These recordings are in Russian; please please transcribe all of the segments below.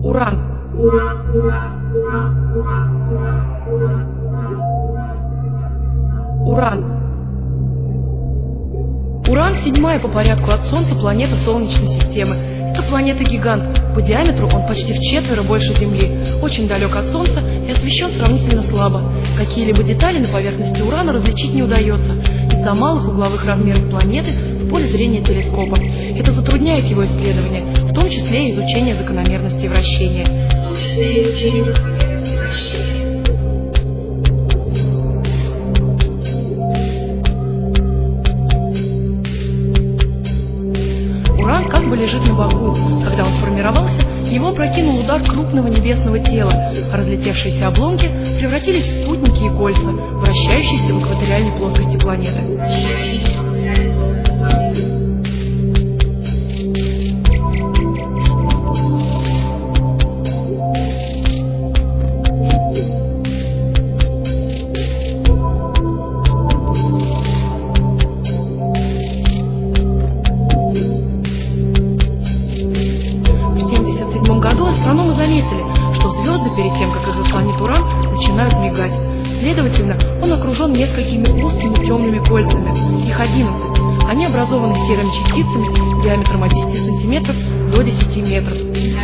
Уран. Уран. Уран – седьмая по порядку от Солнца планета Солнечной системы. Это планета-гигант. По диаметру он почти вчетверо больше Земли, очень далек от Солнца и освещен сравнительно слабо. Какие-либо детали на поверхности Урана различить не удается из-за малых угловых размеров планеты в поле зрения телескопа. Это затрудняет его исследование, в том числе и изучение закономерностей вращения. Уран как бы лежит на боку. Когда он сформировался, его опрокинул удар крупного небесного тела, а разлетевшиеся обломки превратились в спутники и кольца, вращающиеся в экваториальной плоскости планеты. Астрономы заметили, что звезды перед тем, как их заслонит Уран, начинают мигать. Следовательно, он окружен несколькими узкими темными кольцами. Их 11. Они образованы серыми частицами диаметром от 10 сантиметров до 10 метров.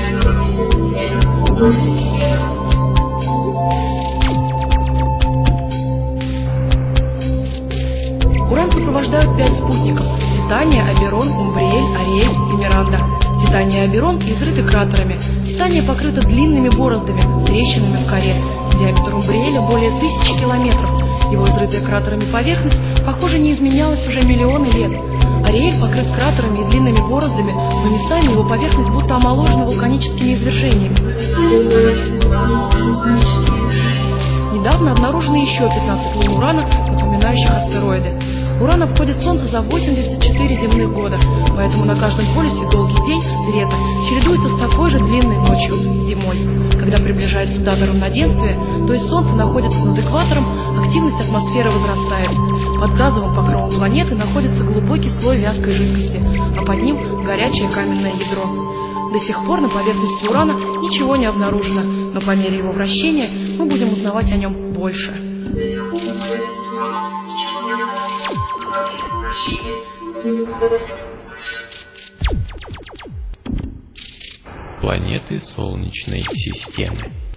Уран сопровождают 5 спутников – Титания, Оберон, Умбриэль, Ариэль и Миранда. Титания и Оберон изрыты кратерами. Титания покрыта длинными бороздами, трещинами в коре. Диаметр Умбриэля более 1000 километров. Его изрытая кратерами поверхность, похоже, не изменялась уже миллионы лет. Ариэль покрыт кратерами и длинными бороздами, но местами его поверхность будто омоложена вулканическими извержениями. Недавно обнаружены еще 15 лун Урана, напоминающих астероиды. Уран обходит Солнце за 84 земных года, поэтому на каждом полюсе долгий день, лето, чередуется с такой же длинной ночью, зимой. Когда приближается дата равноденствия, то есть Солнце находится над экватором, активность атмосферы возрастает. Под газовым покровом планеты находится глубокий слой вязкой жидкости, а под ним горячее каменное ядро. До сих пор на поверхности Урана ничего не обнаружено, но по мере его вращения мы будем узнавать о нем больше. Планеты Солнечной системы.